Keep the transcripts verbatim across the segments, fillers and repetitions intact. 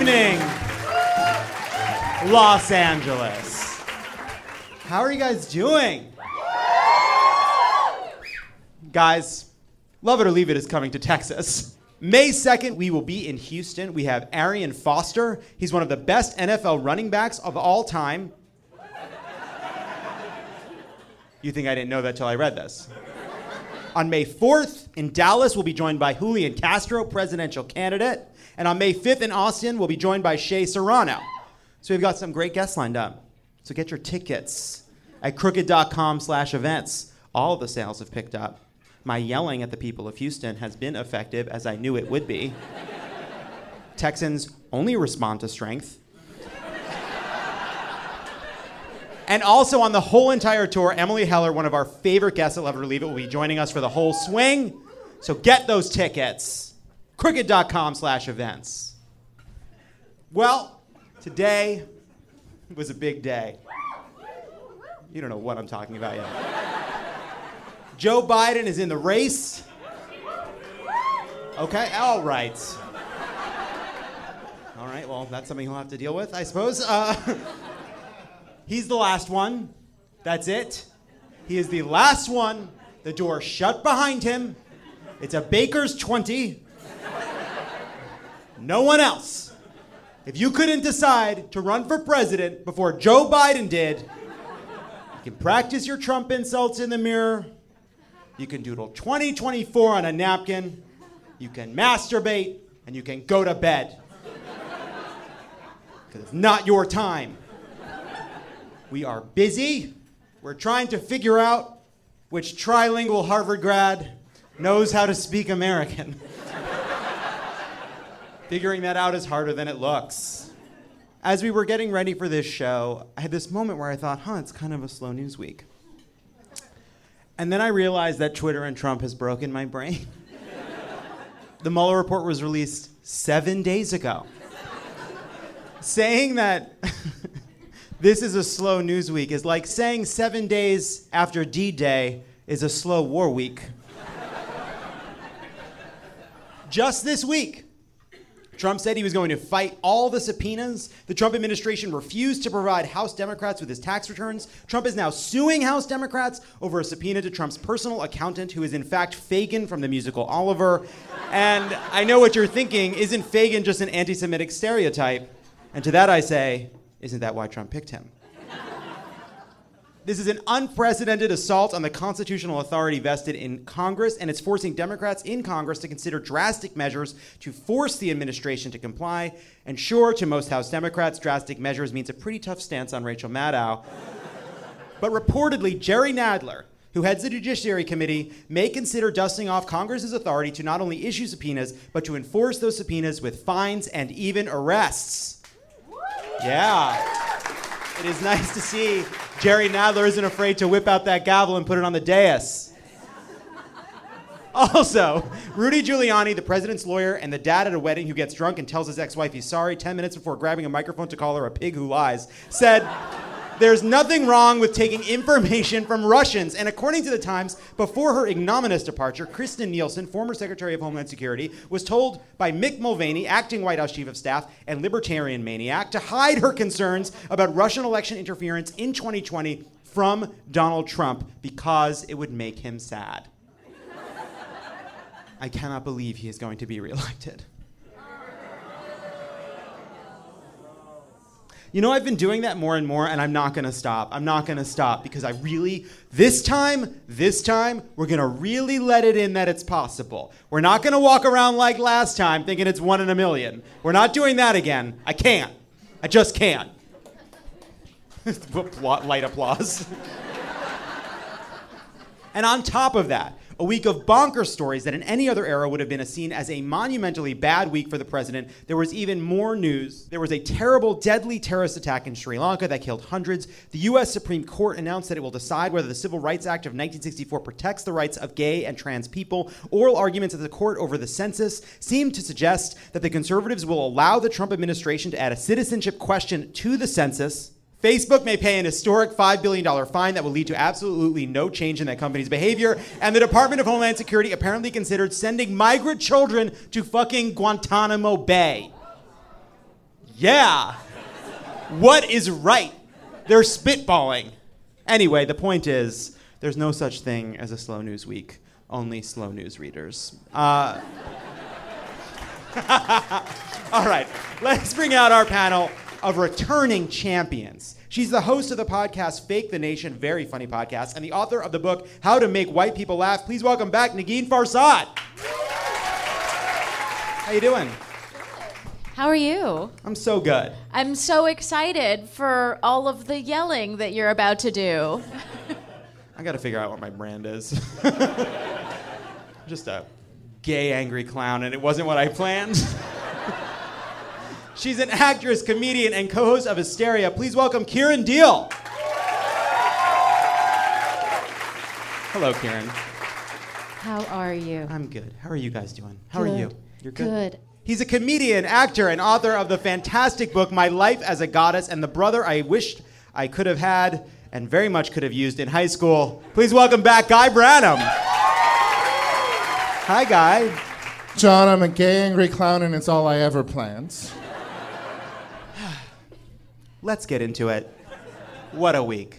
evening, Los Angeles. How are you guys doing? Guys, Love It or Leave It is coming to Texas. May second, we will be in Houston. We have Arian Foster. He's one of the best N F L running backs of all time. You think I didn't know that till I read this. On May fourth, in Dallas, we'll be joined by Julian Castro, presidential candidate. And on May fifth in Austin, we'll be joined by Shea Serrano. So we've got some great guests lined up. So get your tickets at crooked.com slash events. All of the sales have picked up. My yelling at the people of Houston has been effective, as I knew it would be. Texans only respond to strength. And also on the whole entire tour, Emily Heller, one of our favorite guests at Love It or Leave It, will be joining us for the whole swing. So get those tickets. crooked.com slash events. Well, today was a big day. You don't know what I'm talking about yet. Joe Biden is in the race. Okay, all right. All right, well, that's something he'll have to deal with, I suppose. Uh, he's the last one. That's it. He is the last one. The door shut behind him. It's a Baker's twenty. No one else. If you couldn't decide to run for president before Joe Biden did, you can practice your Trump insults in the mirror. You can doodle twenty twenty-four on a napkin. You can masturbate, and you can go to bed. Because it's not your time. We are busy. We're trying to figure out which trilingual Harvard grad knows how to speak American. Figuring that out is harder than it looks. As we were getting ready for this show, I had this moment where I thought, huh, it's kind of a slow news week. And then I realized that Twitter and Trump has broken my brain. The Mueller report was released seven days ago. Saying that this is a slow news week is like saying seven days after D-Day is a slow war week. Just this week, Trump said he was going to fight all the subpoenas. The Trump administration refused to provide House Democrats with his tax returns. Trump is now suing House Democrats over a subpoena to Trump's personal accountant, who is in fact Fagin from the musical Oliver. And I know what you're thinking, isn't Fagin just an anti-Semitic stereotype? And to that I say, isn't that why Trump picked him? This is an unprecedented assault on the constitutional authority vested in Congress, and it's forcing Democrats in Congress to consider drastic measures to force the administration to comply. And sure, to most House Democrats, drastic measures means a pretty tough stance on Rachel Maddow. But reportedly, Jerry Nadler, who heads the Judiciary Committee, may consider dusting off Congress's authority to not only issue subpoenas, but to enforce those subpoenas with fines and even arrests. Yeah. It is nice to see Jerry Nadler isn't afraid to whip out that gavel and put it on the dais. Also, Rudy Giuliani, the president's lawyer and the dad at a wedding who gets drunk and tells his ex-wife he's sorry ten minutes before grabbing a microphone to call her a pig who lies, said, there's nothing wrong with taking information from Russians. And according to the Times, before her ignominious departure, Kristen Nielsen, former Secretary of Homeland Security, was told by Mick Mulvaney, acting White House Chief of Staff and libertarian maniac, to hide her concerns about Russian election interference in twenty twenty from Donald Trump because it would make him sad. I cannot believe he is going to be reelected. You know, I've been doing that more and more, and I'm not going to stop. I'm not going to stop because I really, this time, this time, we're going to really let it in that it's possible. We're not going to walk around like last time thinking it's one in a million. We're not doing that again. I can't. I just can't. Light applause. And on top of that, a week of bonkers stories that in any other era would have been seen as a monumentally bad week for the president. There was even more news. There was a terrible, deadly terrorist attack in Sri Lanka that killed hundreds. The U S Supreme Court announced that it will decide whether the Civil Rights Act of nineteen sixty-four protects the rights of gay and trans people. Oral arguments at the court over the census seem to suggest that the conservatives will allow the Trump administration to add a citizenship question to the census. Facebook may pay an historic five billion dollars fine that will lead to absolutely no change in that company's behavior. And the Department of Homeland Security apparently considered sending migrant children to fucking Guantanamo Bay. Yeah. What is right? They're spitballing. Anyway, the point is, there's no such thing as a slow news week. Only slow news readers. Uh, all right, let's bring out our panel of returning champions. She's the host of the podcast Fake the Nation, very funny podcast, and the author of the book How to Make White People Laugh. Please welcome back Negin Farsad. How you doing? How are you? I'm so good. I'm so excited for all of the yelling that you're about to do. I gotta figure out what my brand is. Just a gay, angry clown, and it wasn't what I planned. She's an actress, comedian, and co-host of Hysteria. Please welcome Kieran Deal. Hello, Kieran. How are you? I'm good. How are you guys doing? How Good. are you? You're good? Good. He's a comedian, actor, and author of the fantastic book My Life as a Goddess and the Brother I Wished I Could Have Had and Very Much Could Have Used in High School. Please welcome back Guy Branum. Hi, Guy. John, I'm a gay, angry clown, and it's all I ever planned. Let's get into it. What a week.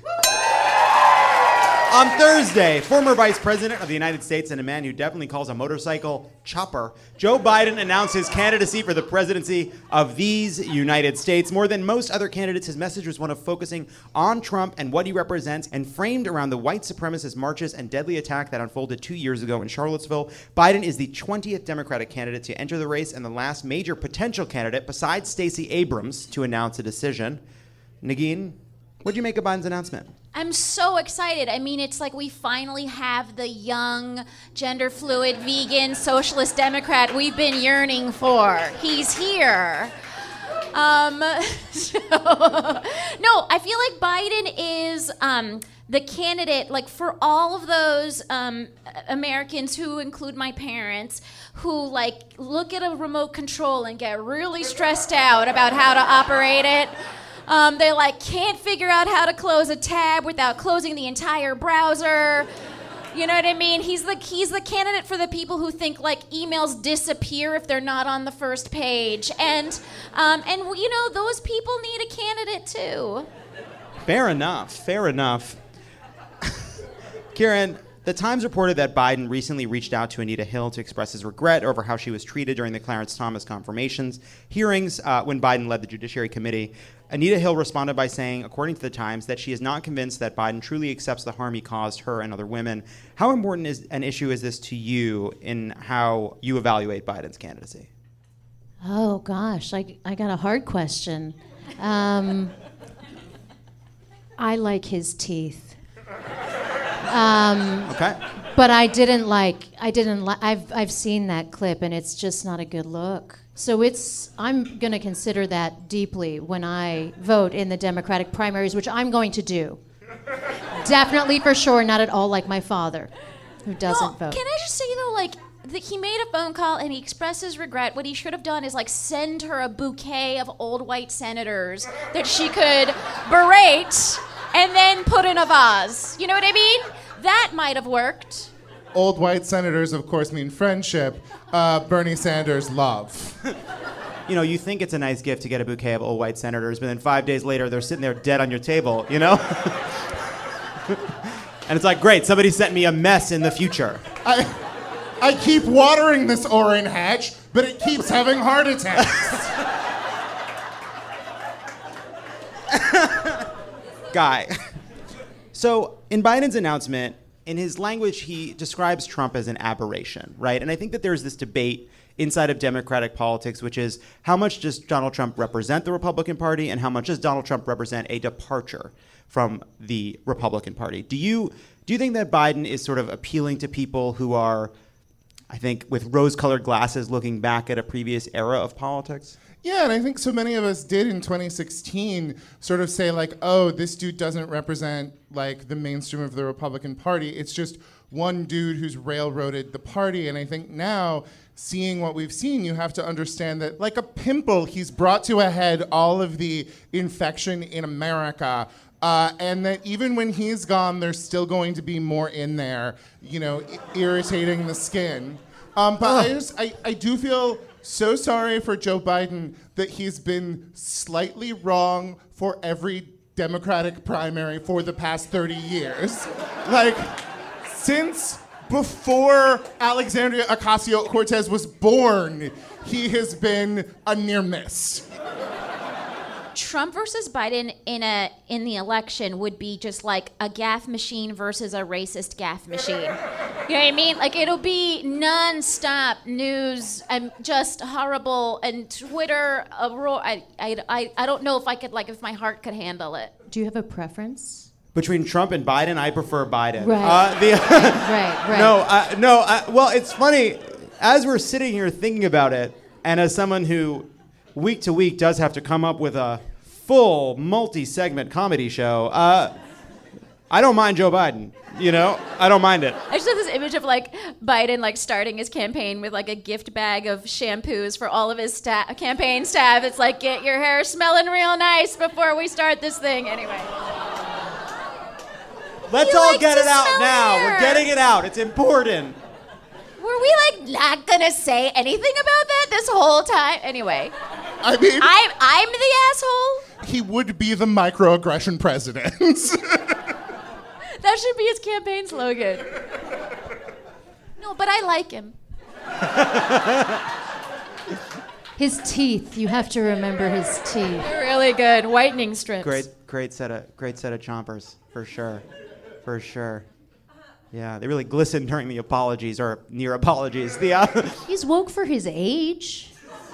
On Thursday, former Vice President of the United States and a man who definitely calls a motorcycle chopper, Joe Biden announced his candidacy for the presidency of these United States. More than most other candidates, his message was one of focusing on Trump and what he represents, and framed around the white supremacist marches and deadly attack that unfolded two years ago in Charlottesville. Biden is the twentieth Democratic candidate to enter the race and the last major potential candidate, besides Stacey Abrams, to announce a decision. Negin, what'd you make of Biden's announcement? I'm so excited. I mean, it's like we finally have the young, gender fluid, vegan, socialist Democrat we've been yearning for. He's here. Um, so, no, I feel like Biden is um, the candidate, like for all of those um, Americans who include my parents, who like look at a remote control and get really stressed out about how to operate it. Um, they like can't figure out how to close a tab without closing the entire browser. You know what I mean? He's the he's the candidate for the people who think like emails disappear if they're not on the first page, and um, and you know those people need a candidate too. Fair enough. Fair enough. Kieran, the Times reported that Biden recently reached out to Anita Hill to express his regret over how she was treated during the Clarence Thomas confirmations hearings uh, when Biden led the Judiciary Committee. Anita Hill responded by saying, according to the Times, that she is not convinced that Biden truly accepts the harm he caused her and other women. How important is an issue is this to you in how you evaluate Biden's candidacy? Oh, gosh, I, I got a hard question. Um, I like his teeth. Um, okay. But I didn't like, I didn't li- I've, I've seen that clip, and it's just not a good look. So it's, I'm going to consider that deeply when I vote in the Democratic primaries, which I'm going to do. Definitely, for sure, not at all like my father, who doesn't No, vote. Can I just say though, like, that he made a phone call and he expressed his regret. What he should have done is like send her a bouquet of old white senators that she could berate and then put in a vase. You know what I mean? That might have worked. Old white senators, of course, mean friendship. Uh, Bernie Sanders, love. You know, you think it's a nice gift to get a bouquet of old white senators, but then five days later, they're sitting there dead on your table, you know? And it's like, great, somebody sent me a mess in the future. I, I keep watering this Orrin Hatch, but it keeps having heart attacks. Guy. So, in Biden's announcement, in his language, he describes Trump as an aberration, right? And I think that there's this debate inside of Democratic politics, which is how much does Donald Trump represent the Republican Party and how much does Donald Trump represent a departure from the Republican Party? Do you do you think that Biden is sort of appealing to people who are, I think, with rose-colored glasses looking back at a previous era of politics? Yeah, and I think so many of us did in twenty sixteen sort of say like, oh, this dude doesn't represent like the mainstream of the Republican Party. It's just one dude who's railroaded the party. And I think now, seeing what we've seen, you have to understand that like a pimple, he's brought to a head all of the infection in America. Uh, and that even when he's gone, there's still going to be more in there, you know, I- irritating the skin. Um, but I, just, I, I do feel so sorry for Joe Biden that he's been slightly wrong for every Democratic primary for the past thirty years. Like, since before Alexandria Ocasio-Cortez was born, he has been a near miss. Trump versus Biden in a in the election would be just like a gaffe machine versus a racist gaffe machine. You know what I mean? Like, it'll be non-stop news and just horrible, and Twitter a roar. I, I, I, I don't know if I could, like, if my heart could handle it. Do you have a preference? Between Trump and Biden, I prefer Biden. Right. Uh, the, right, right. No, uh, no. Uh, well, it's funny. As we're sitting here thinking about it, and as someone who week to week does have to come up with a full multi-segment comedy show, uh, I don't mind Joe Biden. You know, I don't mind it. I just have this image of, like, Biden, like, starting his campaign with, like, a gift bag of shampoos for all of his sta- campaign staff. It's like, get your hair smelling real nice before we start this thing. Anyway. Let's You all like get to it out smell now. hair. We're getting it out. It's important. Were we, like, not gonna say anything about that this whole time? Anyway. I mean, I'm, I'm the asshole? he would be the microaggression president. That should be his campaign slogan. No, but I like him. His teeth. You have to remember his teeth. They're really good. Whitening strips. Great, great set of great set of chompers for sure, for sure. Yeah, they really glisten during the apologies or near apologies. The uh, He's woke for his age.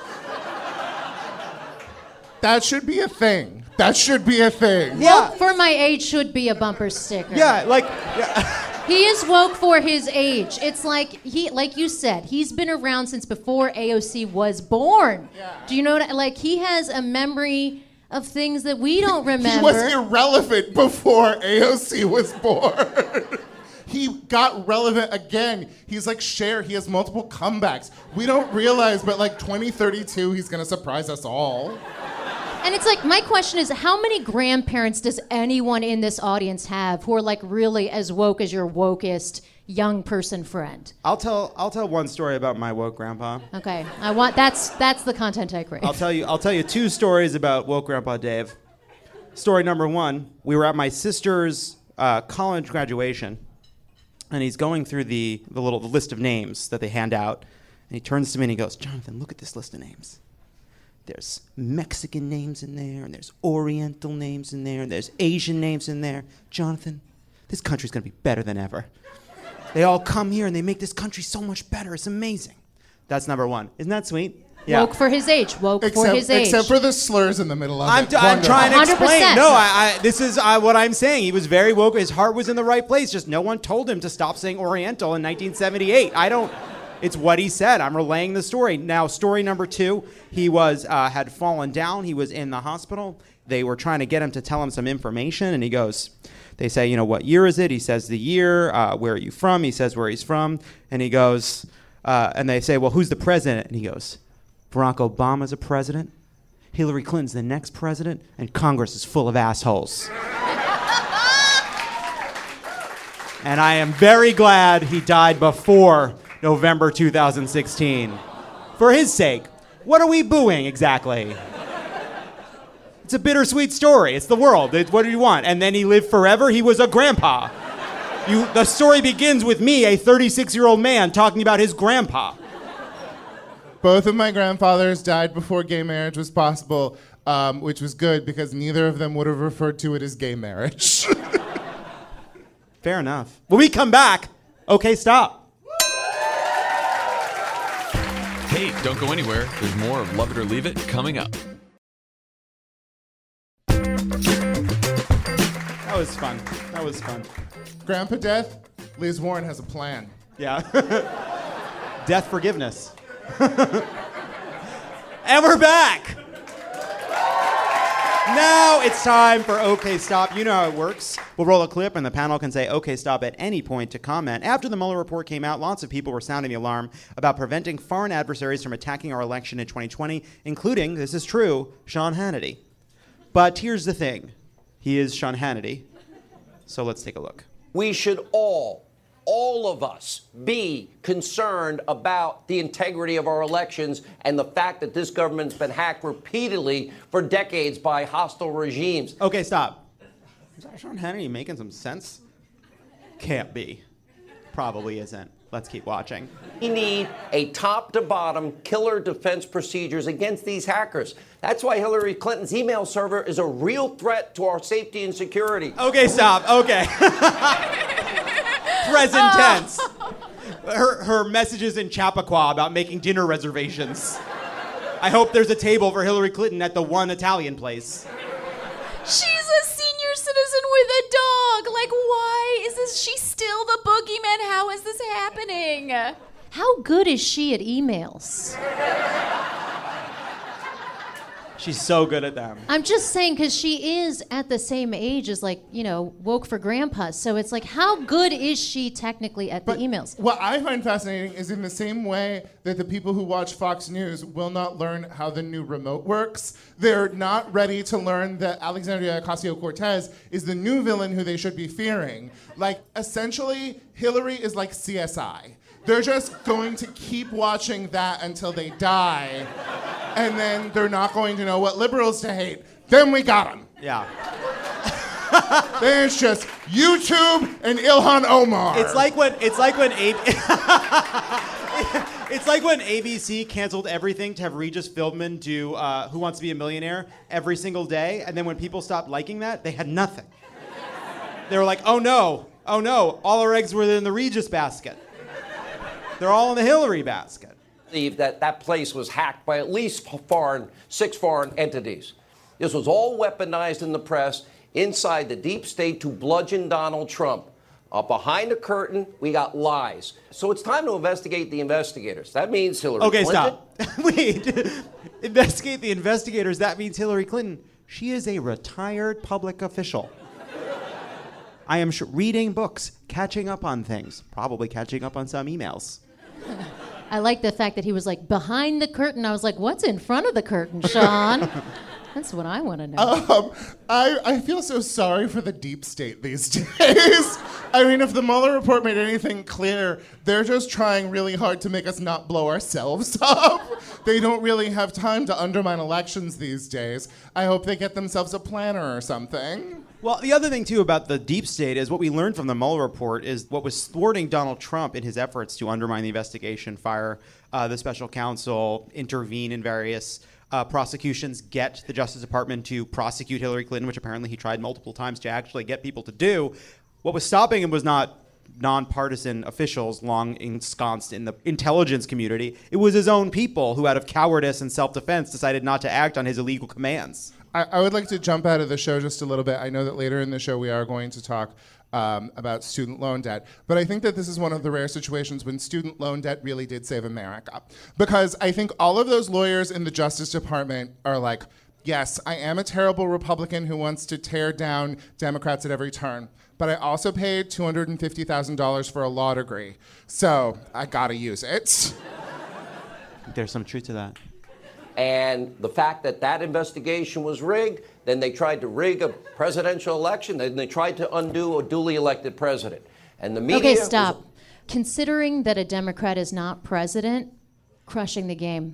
That should be a thing. That should be a thing. yeah, Woke for my age should be a bumper sticker. yeah, like yeah. He is woke for his age. It's like he, like you said, he's been around since before A O C was born. Yeah. Do you know what? I- Like, he has a memory of things that we don't remember. He was irrelevant before A O C was born. He got relevant again. He's like Cher. He has multiple comebacks. We don't realize, but like twenty thirty-two, he's gonna surprise us all. And it's like, my question is, how many grandparents does anyone in this audience have who are like really as woke as your wokest young person friend? I'll tell I'll tell one story about my woke grandpa. Okay, I want that's that's the content I crave. I'll tell you I'll tell you two stories about woke grandpa Dave. Story number one: we were at my sister's uh, college graduation, and he's going through the the little the list of names that they hand out, and he turns to me and he goes, "Jonathan, look at this list of names. There's Mexican names in there, and there's Oriental names in there, and there's Asian names in there. Jonathan, this country's gonna be better than ever. They all come here and they make this country so much better. It's amazing." That's number one. Isn't that sweet? Yeah. Woke for his age. Woke for Except, his age. except for the slurs in the middle of I'm, it. t- I'm Wonderful. trying to one hundred explain. percent. No, I, I, this is uh, what I'm saying. He was very woke. His heart was in the right place. Just no one told him to stop saying Oriental in nineteen seventy-eight. I don't. It's what he said. I'm relaying the story. Now, story number two. He was uh, had fallen down. He was in the hospital. They were trying to get him to tell him some information, and he goes. They say, you know, what year is it? He says the year. Uh, where are you from? He says where he's from, and he goes. Uh, and they say, well, who's the president? And he goes, Barack Obama's a president, Hillary Clinton's the next president, and Congress is full of assholes. And I am very glad he died before November two thousand sixteen. For his sake. What are we booing exactly? It's a bittersweet story. It's the world. It's, what do you want? And then he lived forever. He was a grandpa. You, the story begins with me, a thirty-six-year-old man, talking about his grandpa. Both of my grandfathers died before gay marriage was possible, um, which was good because neither of them would have referred to it as gay marriage. Fair enough. When we come back, okay, stop. Hey, don't go anywhere. There's more of Love It or Leave It coming up. That was fun. That was fun. Grandpa Death, Liz Warren has a plan. Yeah. Death forgiveness. And we're back. Now it's time for OK Stop. You know how it works. We'll roll a clip and the panel can say OK Stop at any point to comment. After the Mueller report came out, lots of people were sounding the alarm about preventing foreign adversaries from attacking our election in twenty twenty, including, this is true, Sean Hannity. But here's the thing. He is Sean Hannity. So let's take a look. We should all, all of us be concerned about the integrity of our elections and the fact that this government's been hacked repeatedly for decades by hostile regimes. Okay, stop. Is Sean Hannity making some sense? Can't be. Probably isn't. Let's keep watching. We need a top-to-bottom killer defense procedures against these hackers. That's why Hillary Clinton's email server is a real threat to our safety and security. Okay, stop. Okay. Present tense. Her, her messages in Chappaqua about making dinner reservations. I hope there's a table for Hillary Clinton at the one Italian place. She's a senior citizen with a dog. Like, why is this? She's still the boogeyman. How is this happening? How good is she at emails? She's so good at them. I'm just saying, because she is at the same age as, like, you know, woke for grandpa. So it's like, how good is she technically at But the emails? What I find fascinating is in the same way that the people who watch Fox News will not learn how the new remote works, they're not ready to learn that Alexandria Ocasio-Cortez is the new villain who they should be fearing. Like, essentially, Hillary is like C S I. They're just going to keep watching that until they die, and then they're not going to know what liberals to hate. Then we got them. Yeah. Then it's just YouTube and Ilhan Omar. It's like when it's like when A- it's like when A B C canceled everything to have Regis Philbin do uh, Who Wants to Be a Millionaire every single day, and then when people stopped liking that, they had nothing. They were like, "Oh no, oh no, all our eggs were in the Regis basket. They're all in the Hillary basket." Believe that that place was hacked by at least foreign, six foreign entities. This was all weaponized in the press inside the deep state to bludgeon Donald Trump. Uh, behind the curtain, we got lies. So it's time to investigate the investigators. That means Hillary Okay, Clinton. stop. Wait. Investigate the investigators. That means Hillary Clinton. She is a retired public official. I am sh- reading books, catching up on things, probably catching up on some emails. I like the fact that he was like, behind the curtain. I was like, what's in front of the curtain, Sean? That's what I want to know. Um, I, I feel so sorry for the deep state these days. I mean, if the Mueller report made anything clear, they're just trying really hard to make us not blow ourselves up. They don't really have time to undermine elections these days. I hope they get themselves a planner or something. Well, the other thing, too, about the deep state is what we learned from the Mueller report is what was thwarting Donald Trump in his efforts to undermine the investigation, fire uh, the special counsel, intervene in various uh, prosecutions, get the Justice Department to prosecute Hillary Clinton, which apparently he tried multiple times to actually get people to do. What was stopping him was not nonpartisan officials long ensconced in the intelligence community. It was his own people who, out of cowardice and self-defense, decided not to act on his illegal commands. I, I would like to jump out of the show just a little bit. I know that later in the show we are going to talk um, about student loan debt, but I think that this is one of the rare situations when student loan debt really did save America. Because I think all of those lawyers in the Justice Department are like, yes, I am a terrible Republican who wants to tear down Democrats at every turn, but I also paid two hundred fifty thousand dollars for a law degree, so I gotta use it. There's some truth to that. And the fact that that investigation was rigged, then they tried to rig a presidential election, then they tried to undo a duly elected president. And the media Okay, was- stop. Considering that a Democrat is not president, crushing the game.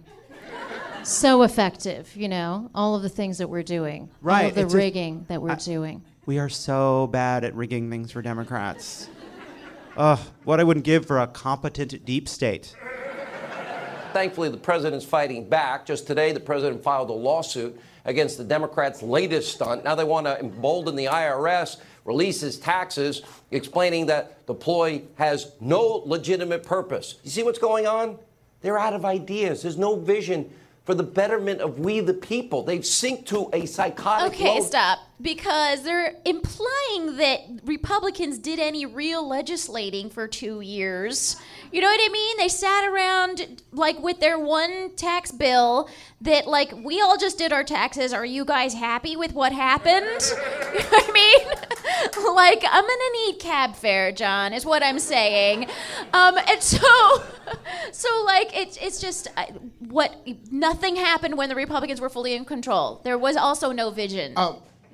So effective, you know, all of the things that we're doing. All Right, of the it's a- rigging that we're I- doing. We are so bad at rigging things for Democrats. Ugh, what I wouldn't give for a competent deep state. Thankfully, the president's fighting back. Just today, the president filed a lawsuit against the Democrats' latest stunt. Now they want to embolden the I R S, release his taxes, explaining that the ploy has no legitimate purpose. You see what's going on? They're out of ideas. There's no vision for the betterment of we the people. They've synced to a psychotic Okay, low- stop. Because they're implying that Republicans did any real legislating for two years. You know what I mean? They sat around, like, with their one tax bill that, like, we all just did our taxes. Are you guys happy with what happened? You know what I mean? Like, I'm gonna need cab fare, John, is what I'm saying. Um, and so, so like, it's it's just uh, what nothing happened when the Republicans were fully in control. There was also no vision. Um,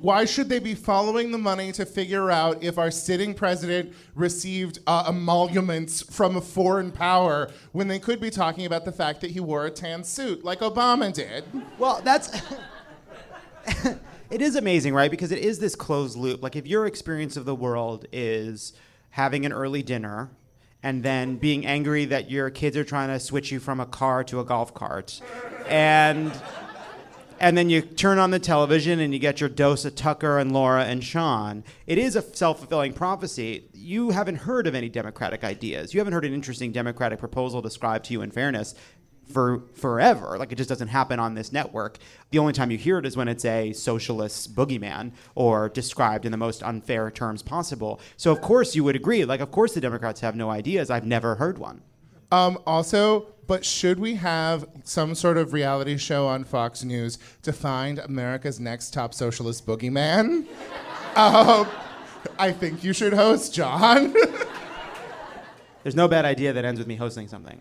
Why should they be following the money to figure out if our sitting president received uh, emoluments from a foreign power when they could be talking about the fact that he wore a tan suit like Obama did? Well, that's... It is amazing, right? Because it is this closed loop. Like, if your experience of the world is having an early dinner and then being angry that your kids are trying to switch you from a car to a golf cart, and... and then you turn on the television and you get your dose of Tucker and Laura and Sean. It is a self-fulfilling prophecy. You haven't heard of any democratic ideas. You haven't heard an interesting democratic proposal described to you in fairness for forever. Like, it just doesn't happen on this network. The only time you hear it is when it's a socialist boogeyman or described in the most unfair terms possible. So of course you would agree. Like, of course the Democrats have no ideas. I've never heard one. Um, also, but should we have some sort of reality show on Fox News to find America's next top socialist boogeyman? um, I think you should host, John. There's no bad idea that ends with me hosting something.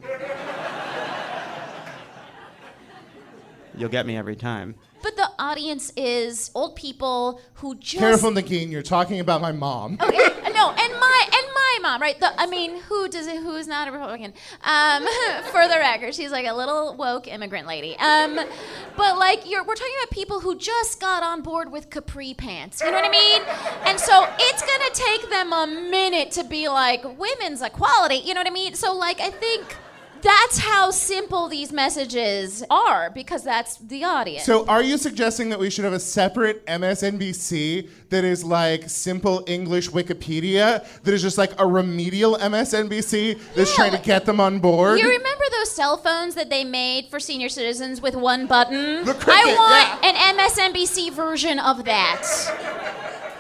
You'll get me every time. But the audience is old people who just... Careful, Nagin, you're talking about my mom. Okay, no, and my and my mom, right? The, I mean, who does it? Who is not a Republican? Um, for the record, she's like a little woke immigrant lady. Um, but like, you're, we're talking about people who just got on board with capri pants. You know what I mean? And so it's gonna take them a minute to be like, women's equality. You know what I mean? So like, I think. That's how simple these messages are, because that's the audience. So are you suggesting that we should have a separate M S N B C that is like simple English Wikipedia, that is just like a remedial M S N B C that's Yeah, trying like- to get them on board? You remember those cell phones that they made for senior citizens with one button? The Cricket, I want yeah. an M S N B C version of that.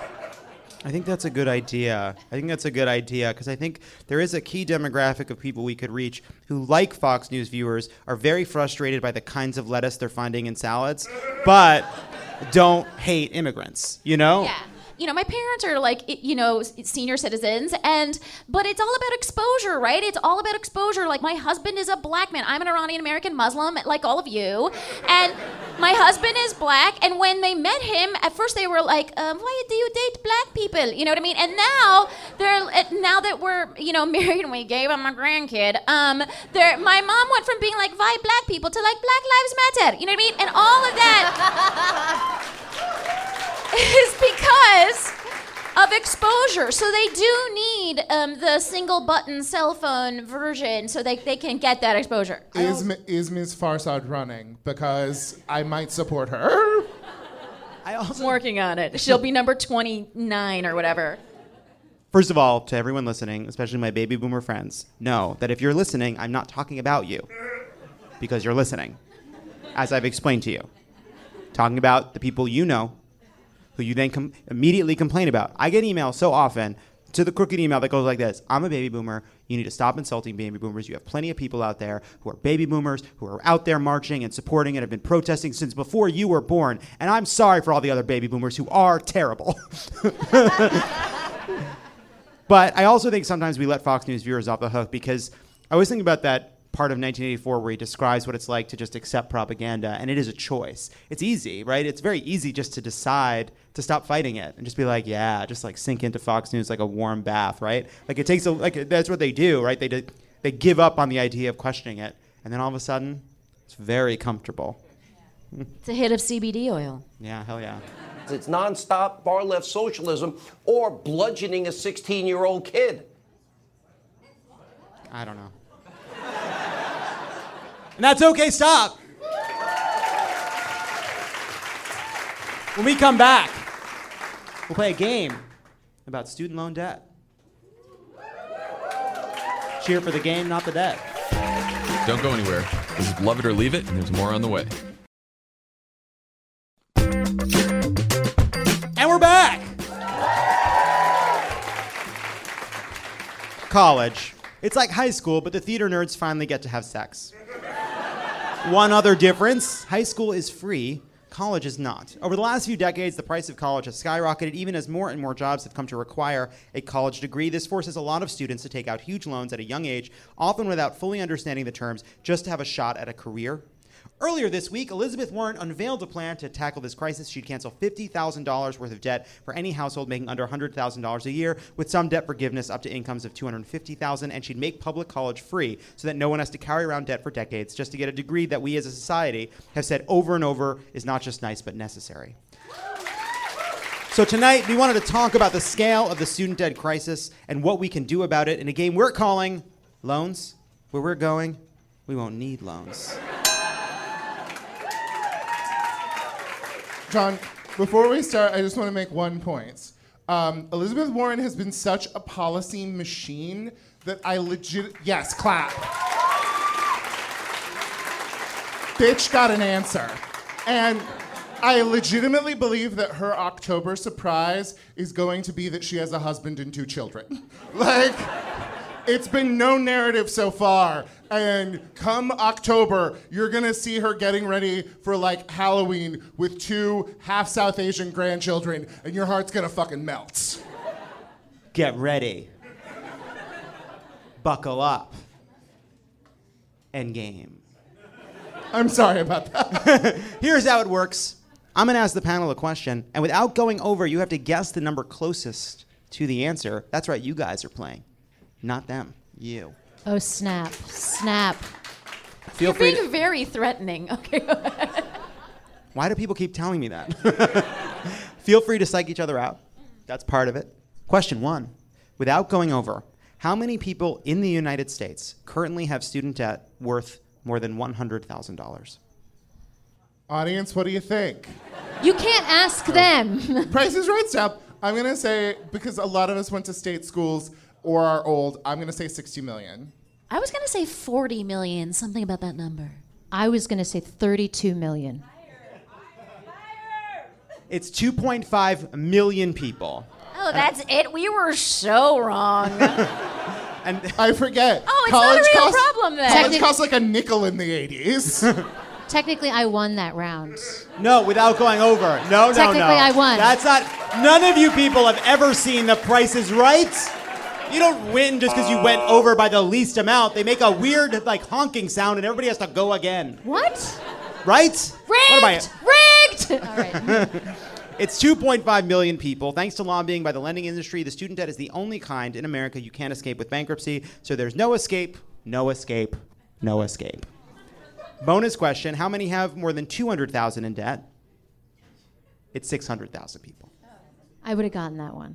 I think that's a good idea. I think that's a good idea because I think there is a key demographic of people we could reach who, like Fox News viewers, are very frustrated by the kinds of lettuce they're finding in salads, but don't hate immigrants, you know? Yeah. You know, my parents are like, you know, senior citizens, and but it's all about exposure, right? It's all about exposure. Like, my husband is a black man. I'm an Iranian American Muslim, like all of you, and my husband is black. And when they met him, at first they were like, um, "Why do you date black people?" You know what I mean? And now they're now that we're you know married and we gave him a grandkid, um, they're my mom went from being like, "Why black people?" to like, "Black Lives Matter." You know what I mean? And all of that. Is because of exposure. So they do need um, the single button cell phone version so they, they can get that exposure. Is, M- is Miz Farsad running? Because I might support her. I also, I'm working on it. She'll be number twenty-nine or whatever. First of all, to everyone listening, especially my baby boomer friends, know that if you're listening, I'm not talking about you because you're listening, as I've explained to you. Talking about the people you know who you then com- immediately complain about. I get emails so often to the crooked email that goes like this: I'm a baby boomer. You need to stop insulting baby boomers. You have plenty of people out there who are baby boomers, who are out there marching and supporting and have been protesting since before you were born. And I'm sorry for all the other baby boomers who are terrible. But I also think sometimes we let Fox News viewers off the hook because I was thinking about that part of nineteen eighty-four where he describes what it's like to just accept propaganda, and it is a choice. It's easy, right? It's very easy just to decide to stop fighting it and just be like, yeah, just like sink into Fox News like a warm bath, right? Like it takes a, like that's what they do, right? They do, they give up on the idea of questioning it, and then all of a sudden, it's very comfortable. It's a hit of C B D oil. Yeah, hell yeah. It's nonstop far-left socialism or bludgeoning a sixteen-year-old kid. I don't know. And that's okay, stop. When we come back, we'll play a game about student loan debt. Cheer for the game, not the debt. Don't go anywhere. This is Love It or Leave It, and there's more on the way. And we're back. College. It's like high school, but the theater nerds finally get to have sex. One other difference, high school is free, college is not. Over the last few decades, the price of college has skyrocketed, even as more and more jobs have come to require a college degree. This forces a lot of students to take out huge loans at a young age, often without fully understanding the terms, just to have a shot at a career. Earlier this week, Elizabeth Warren unveiled a plan to tackle this crisis. She'd cancel fifty thousand dollars worth of debt for any household making under one hundred thousand dollars a year, with some debt forgiveness up to incomes of two hundred fifty thousand dollars, and she'd make public college free so that no one has to carry around debt for decades just to get a degree that we as a society have said over and over is not just nice but necessary. So tonight, we wanted to talk about the scale of the student debt crisis and what we can do about it in a game we're calling Loans. Where we're going, we won't need loans. John, before we start, I just want to make one point. Um, Elizabeth Warren has been such a policy machine that I legit... Yes, clap. Bitch got an answer. And I legitimately believe that her October surprise is going to be that she has a husband and two children. Like, it's been no narrative so far. And come October, you're gonna see her getting ready for like Halloween with two half South Asian grandchildren, and your heart's gonna fucking melt. Get ready. Buckle up. Endgame. I'm sorry about that. Here's how it works. I'm gonna ask the panel a question, and without going over, you have to guess the number closest to the answer. That's right, you guys are playing. Not them, you. Oh, snap. Snap. Feel You're free being to... very threatening. Okay. Why do people keep telling me that? Feel free to psych each other out. That's part of it. Question one. Without going over, how many people in the United States currently have student debt worth more than one hundred thousand dollars? Audience, what do you think? You can't ask them. Price is Right style. I'm gonna say, because a lot of us went to state schools or are old, I'm gonna say sixty million. I was going to say forty million, something about that number. I was going to say thirty-two million. It's two point five million people. Oh, that's it? We were so wrong. And I forget. Oh, it's not a real cost, problem then. College Technic- cost like a nickel in the eighties. Technically, I won that round. no, without going over. No, no, no. Technically, I won. That's not. None of you people have ever seen The Price is Right. You don't win just because you went over by the least amount. They make a weird, like, honking sound, and everybody has to go again. What? Right? What am I- Rigged! Rigged! All right. It's two point five million people. Thanks to lobbying by the lending industry, the student debt is the only kind in America you can't escape with bankruptcy. So there's no escape, no escape, no escape. Bonus question, how many have more than two hundred thousand in debt? It's six hundred thousand people. I would have gotten that one.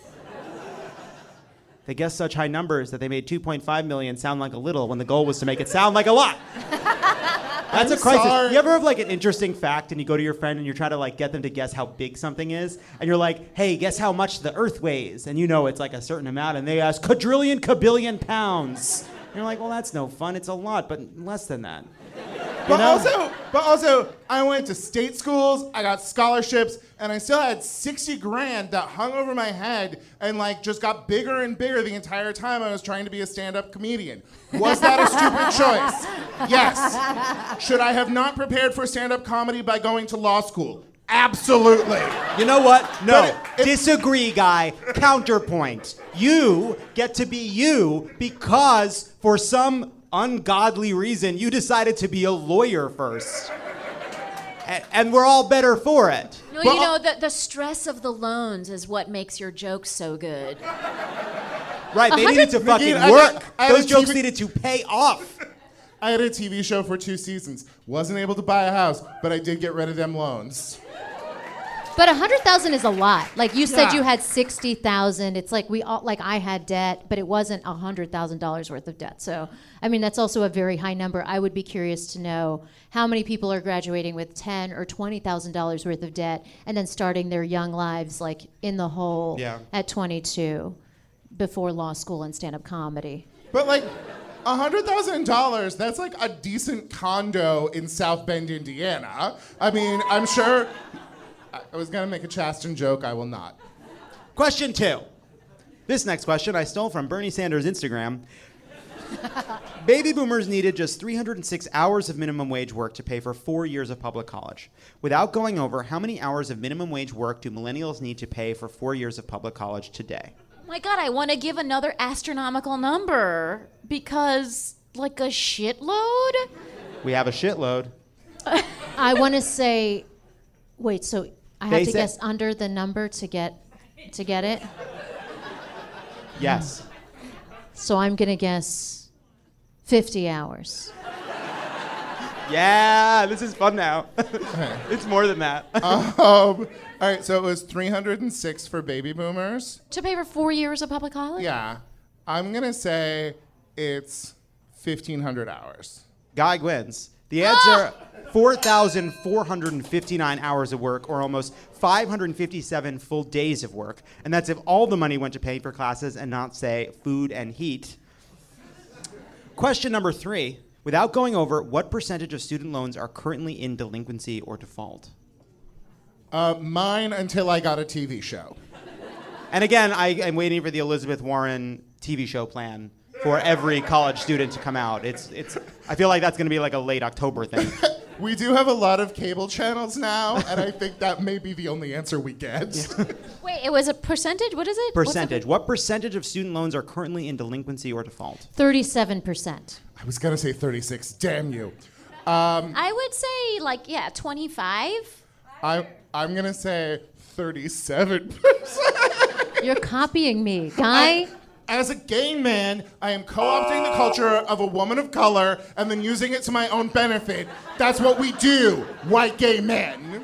They guessed such high numbers that they made two point five million sound like a little when the goal was to make it sound like a lot. That's I'm a crisis. sorry. You ever have like an interesting fact and you go to your friend and you try to like get them to guess how big something is, and you're like, hey, guess how much the earth weighs? And you know it's like a certain amount, and they ask quadrillion kabillion pounds. And you're like, well, that's no fun. It's a lot, but less than that. But know? also, but also, I went to state schools, I got scholarships, and I still had sixty grand that hung over my head and like just got bigger and bigger the entire time I was trying to be a stand-up comedian. Was that a stupid choice? Yes. Should I have not prepared for stand-up comedy by going to law school? Absolutely. You know what? No. But it- it- Disagree, guy. Counterpoint. You get to be you because for some ungodly reason you decided to be a lawyer first. And, and we're all better for it. No, But- you know, the, the stress of the loans is what makes your jokes so good. Right, they needed to fucking I work. got- I had Those a jokes T V needed to pay off. I had a T V show for two seasons. Wasn't able to buy a house, but I did get rid of them loans. But one hundred thousand is a lot. Like you said Yeah. you had sixty thousand. It's like we all like I had debt, but it wasn't one hundred thousand dollars worth of debt. So, I mean, that's also a very high number. I would be curious to know how many people are graduating with ten or twenty thousand dollars worth of debt and then starting their young lives like in the hole Yeah. at twenty-two before law school and stand-up comedy. But like one hundred thousand dollars, that's like a decent condo in South Bend, Indiana. I mean, I'm sure I was gonna make a Chasten joke, I will not. Question two. This next question I stole from Bernie Sanders' Instagram. Baby boomers needed just three hundred six hours of minimum wage work to pay for four years of public college. Without going over, how many hours of minimum wage work do millennials need to pay for four years of public college today? My God, I want to give another astronomical number because, like, a shitload? We have a shitload. I want to say, wait, so I have to Basic- guess under the number to get to get it? Yes. So I'm going to guess fifty hours. Yeah, this is fun now. It's more than that. Um, all right, so it was three hundred six for baby boomers. To pay for four years of public college? Yeah. I'm going to say it's fifteen hundred hours. Guy wins. The answer, four thousand four hundred fifty-nine hours of work, or almost five hundred fifty-seven full days of work. And that's if all the money went to pay for classes and not, say, food and heat. Question number three. Without going over, what percentage of student loans are currently in delinquency or default? Uh, mine until I got a T V show. And again, I am waiting for the Elizabeth Warren T V show plan for every college student to come out. It's, it's. I feel like that's going to be like a late October thing. We do have a lot of cable channels now, and I think that may be the only answer we get. Wait, it was a percentage? What is it? What's Percentage. the- What percentage of student loans are currently in delinquency or default? thirty-seven percent. I was going to say thirty-six. Damn you. I would say, like, yeah, twenty-five. I, I'm going to say thirty-seven percent. You're copying me, Guy. As a gay man, I am co-opting the culture of a woman of color and then using it to my own benefit. That's what we do, white gay men.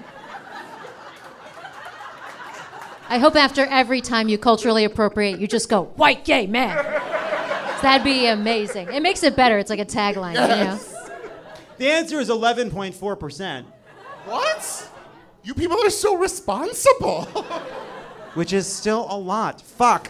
I hope after every time you culturally appropriate, you just go, white gay man. That'd be amazing. It makes it better. It's like a tagline, you know? The answer is eleven point four percent, What? You people are so responsible. which is still a lot. Fuck.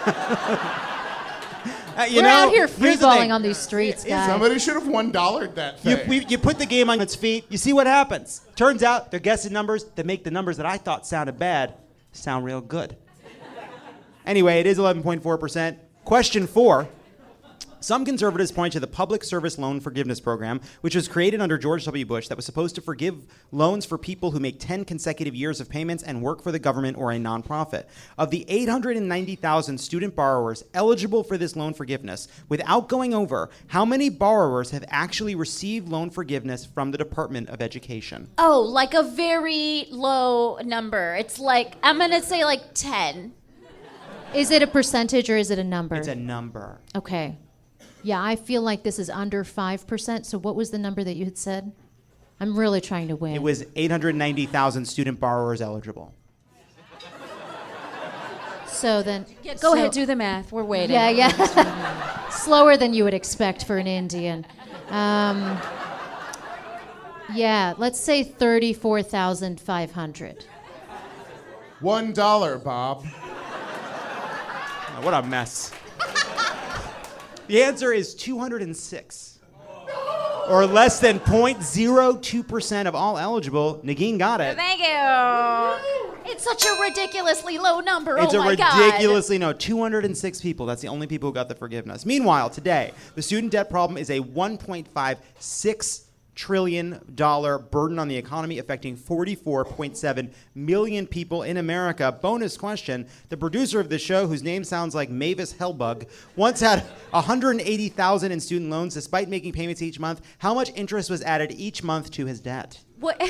Uh, you We're know, out here here's the thing. freeballing on these streets, guys. Somebody should have one dollared that You, thing. we, you put the game on its feet, you see what happens. Turns out they're guessing numbers that make the numbers that I thought sounded bad sound real good. Anyway, it is eleven point four percent. Question four. Some conservatives point to the Public Service Loan Forgiveness Program, which was created under George W. Bush that was supposed to forgive loans for people who make ten consecutive years of payments and work for the government or a nonprofit. Of the eight hundred ninety thousand student borrowers eligible for this loan forgiveness, without going over, how many borrowers have actually received loan forgiveness from the Department of Education? Oh, like a very low number. It's like, I'm going to say like ten. Is it a percentage or is it a number? It's a number. Okay. Yeah, I feel like this is under five percent. So what was the number that you had said? I'm really trying to win. It was eight hundred ninety thousand student borrowers eligible. So then... Yeah, go so- ahead, do the math. We're waiting. Yeah, yeah. Slower than you would expect for an Indian. Um, yeah, let's say thirty-four thousand five hundred. One dollar, Bob. Oh, what a mess. The answer is two hundred six. Or less than zero point zero two percent of all eligible. Nagin got it. Thank you. It's such a ridiculously low number. It's oh a my God. ridiculously, no, two hundred six people. That's the only people who got the forgiveness. Meanwhile, today, the student debt problem is a one point five six trillion dollars burden on the economy, affecting forty-four point seven million people in America. Bonus question. The producer of the show, whose name sounds like Mavis Hellbug, once had one hundred eighty thousand dollars in student loans despite making payments each month. How much interest was added each month to his debt? What?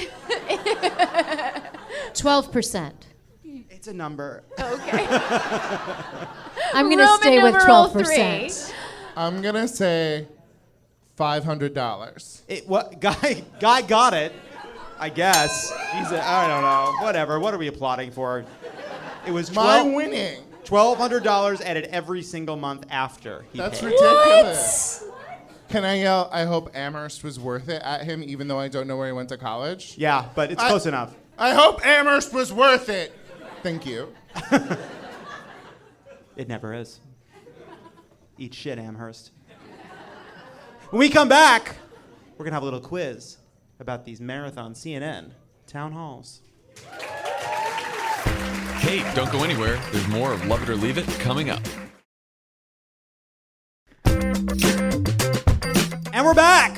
twelve percent. It's a number. Okay. I'm going to Roman stay with numeral twelve three. percent. I'm gonna say five hundred dollars. It, what, guy, guy got it, I guess. He's a, I don't know. Whatever. What are we applauding for? It was My twelve winning. twelve hundred dollars added every single month after he That's paid. ridiculous. Can I yell, I hope Amherst was worth it at him, even though I don't know where he went to college? Yeah, but it's I- close enough. I hope Amherst was worth it. Thank you. It never is. Eat shit, Amherst. When we come back, we're going to have a little quiz about these marathon C N N town halls. Hey, don't go anywhere. There's more of Love It or Leave It coming up. And we're back!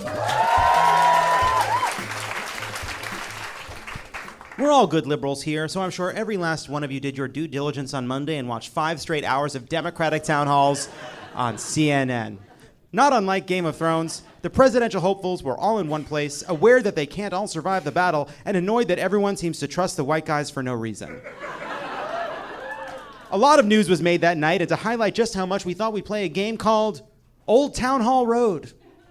We're all good liberals here, so I'm sure every last one of you did your due diligence on Monday and watched five straight hours of Democratic town halls on C N N. Not unlike Game of Thrones, The presidential hopefuls were all in one place, aware that they can't all survive the battle, and annoyed that everyone seems to trust the white guys for no reason. A lot of news was made that night, and to highlight just how much we thought we'd play a game called Old Town Hall Road.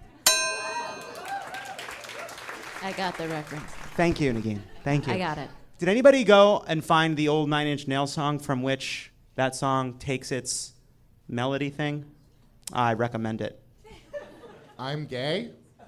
I got the reference. Thank you, Nagin. Thank you. I got it. Did anybody go and find the old Nine Inch Nails song from which that song takes its melody thing? I recommend it. I'm gay.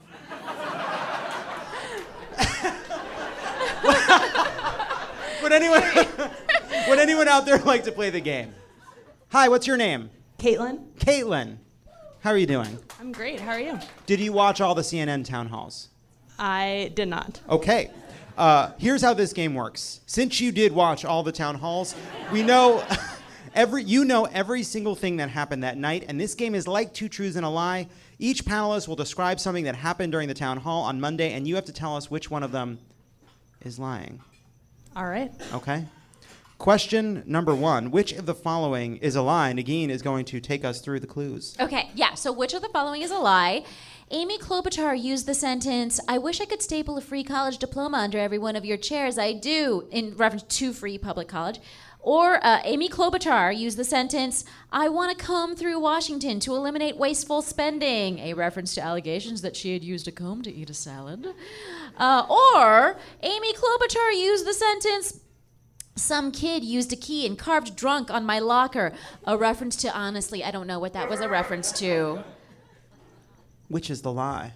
Would anyone, would anyone out there like to play the game? Hi, what's your name? Caitlin. Caitlin. How are you doing? I'm great. How are you? Did you watch all the C N N town halls? I did not. Okay. Uh, here's how this game works. Since you did watch all the town halls, we know every you know every single thing that happened that night, and this game is like two truths and a lie. Each panelist will describe something that happened during the town hall on Monday, and you have to tell us which one of them is lying. All right. Okay? Question number one. Which of the following is a lie? Nagin is going to take us through the clues. Okay, yeah, so which of the following is a lie? Amy Klobuchar used the sentence, I wish I could staple a free college diploma under every one of your chairs. I do, in reference to free public college. Or uh, Amy Klobuchar used the sentence, I want to comb through Washington to eliminate wasteful spending, a reference to allegations that she had used a comb to eat a salad. Uh, or Amy Klobuchar used the sentence, some kid used a key and carved drunk on my locker, a reference to, honestly, I don't know what that was a reference to. Which is the lie?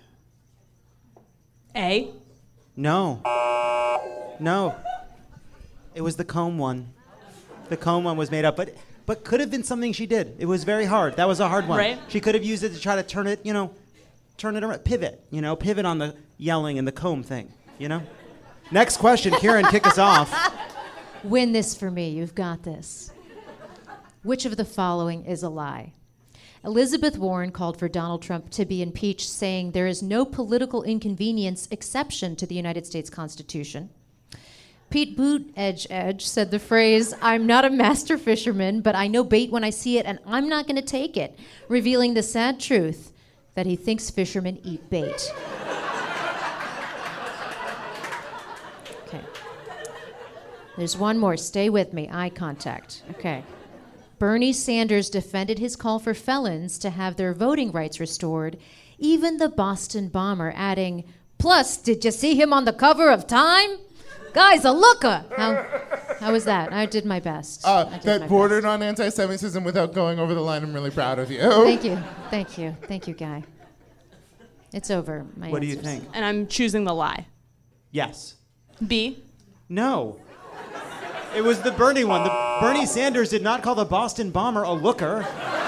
A. No. No. It was the comb one. The comb one was made up, but but could have been something she did. It was very hard. That was a hard one. Right. She could have used it to try to turn it, you know, turn it around, pivot, you know, pivot on the yelling and the comb thing, you know? Next question, Kieran, kick us off. Win this for me. You've got this. Which of the following is a lie? Elizabeth Warren called for Donald Trump to be impeached, saying there is no political inconvenience exception to the United States Constitution. Pete Buttigieg said the phrase, I'm not a master fisherman, but I know bait when I see it, and I'm not going to take it, revealing the sad truth that he thinks fishermen eat bait. Okay. There's one more. Stay with me. Eye contact. Okay. Bernie Sanders defended his call for felons to have their voting rights restored, even the Boston bomber adding, plus, did you see him on the cover of Time? Guy's a looker. How, how was that? I did my best. Uh, I did that my bordered best. on anti-Semitism without going over the line. I'm really proud of you. Thank you. Thank you. Thank you, Guy. It's over. My What do you answers. think? And I'm choosing the lie. Yes. B. No. It was the Bernie one. The Bernie Sanders did not call the Boston bomber a looker.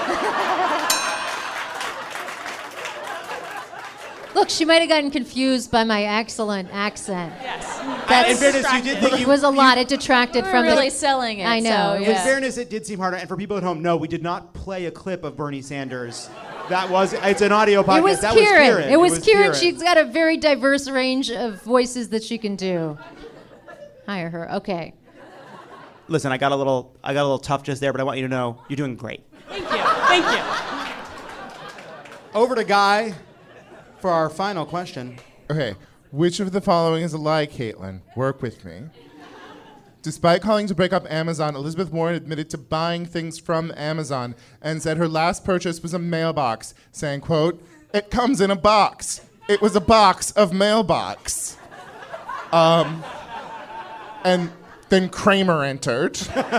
Look, she might have gotten confused by my excellent accent. Yes. Uh, in fairness, you did think It you, was a lot. you- It detracted We're from really the... selling it. I know. So, It was In yeah. fairness, it did seem harder. And for people at home, no, we did not play a clip of Bernie Sanders. That was, it's an audio podcast. It was that Kieran. was Kieran. It was Kieran. She's got a very diverse range of voices that she can do. Hire her. Okay. Listen, I got a little, I got a little tough just there, but I want you to know you're doing great. Thank you. Thank you. Over to Guy for our final question. Okay, which of the following is a lie, Caitlin? Work with me. Despite calling to break up Amazon, Elizabeth Warren admitted to buying things from Amazon and said her last purchase was a mailbox, saying, quote, it comes in a box. It was a box of mailbox. Um, and then Kramer entered.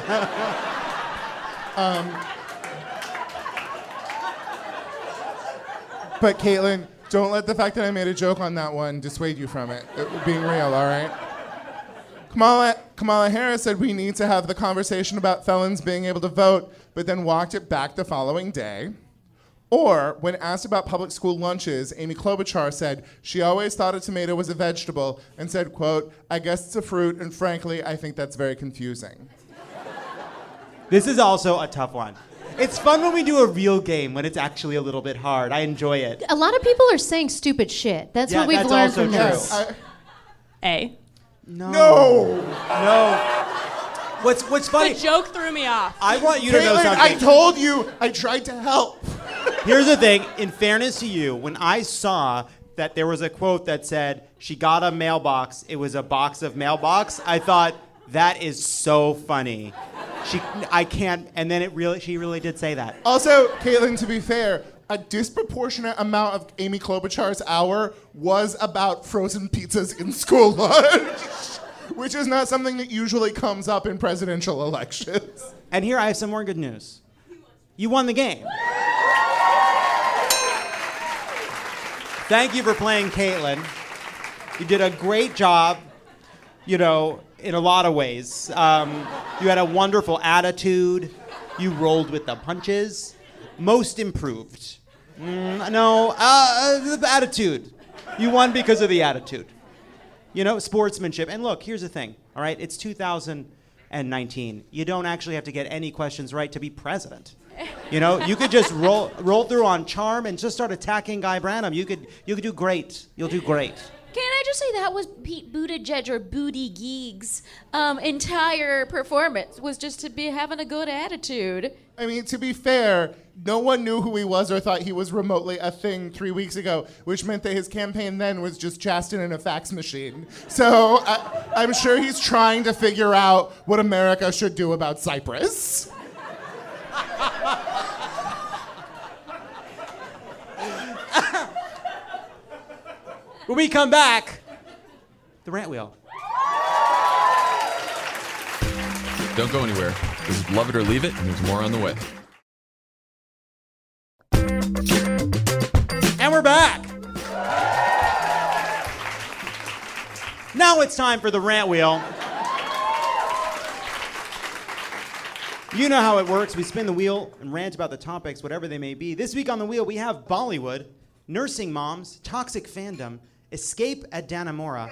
um, but Caitlin, don't let the fact that I made a joke on that one dissuade you from it, it being real, all right? Kamala, Kamala Harris said we need to have the conversation about felons being able to vote, but then walked it back the following day. Or, when asked about public school lunches, Amy Klobuchar said she always thought a tomato was a vegetable and said, quote, I guess it's a fruit, and frankly, I think that's very confusing. This is also a tough one. It's fun when we do a real game, when it's actually a little bit hard. I enjoy it. A lot of people are saying stupid shit. That's Yeah, what we've that's learned also from true. this. I, A. No. no! No. What's, what's funny, The joke threw me off. I want you to know Caitlin, something. I told you I tried to help. Here's the thing. In fairness to you, when I saw that there was a quote that said, she got a mailbox, it was a box of mailbox, I thought, that is so funny. She, I can't, and then it really, she really did say that. Also, Caitlin, to be fair, a disproportionate amount of Amy Klobuchar's hour was about frozen pizzas in school lunch, which is not something that usually comes up in presidential elections. And here I have some more good news. You won the game. Thank you for playing Caitlin. You did a great job, you know, in a lot of ways. Um, you had a wonderful attitude. You rolled with the punches. Most improved. Mm, no, uh, the attitude. You won because of the attitude. You know, sportsmanship. And look, here's the thing, all right? It's two thousand nineteen. You don't actually have to get any questions right to be president. You know, you could just roll roll through on charm and just start attacking Guy Branum. You could you could do great. You'll do great. Can I just say that was Pete Buttigieg or Booty Geeg's um, entire performance was just to be having a good attitude. I mean, to be fair, no one knew who he was or thought he was remotely a thing three weeks ago, which meant that his campaign then was just Chasten in a fax machine. So I, I'm sure he's trying to figure out what America should do about Cyprus. When we come back, the rant wheel. Don't go anywhere. This is Love It or Leave It, and there's more on the way. And we're back. Now it's time for the rant wheel. You know how it works. We spin the wheel and rant about the topics, whatever they may be. This week on the wheel, we have Bollywood, nursing moms, toxic fandom, escape at Dannemora,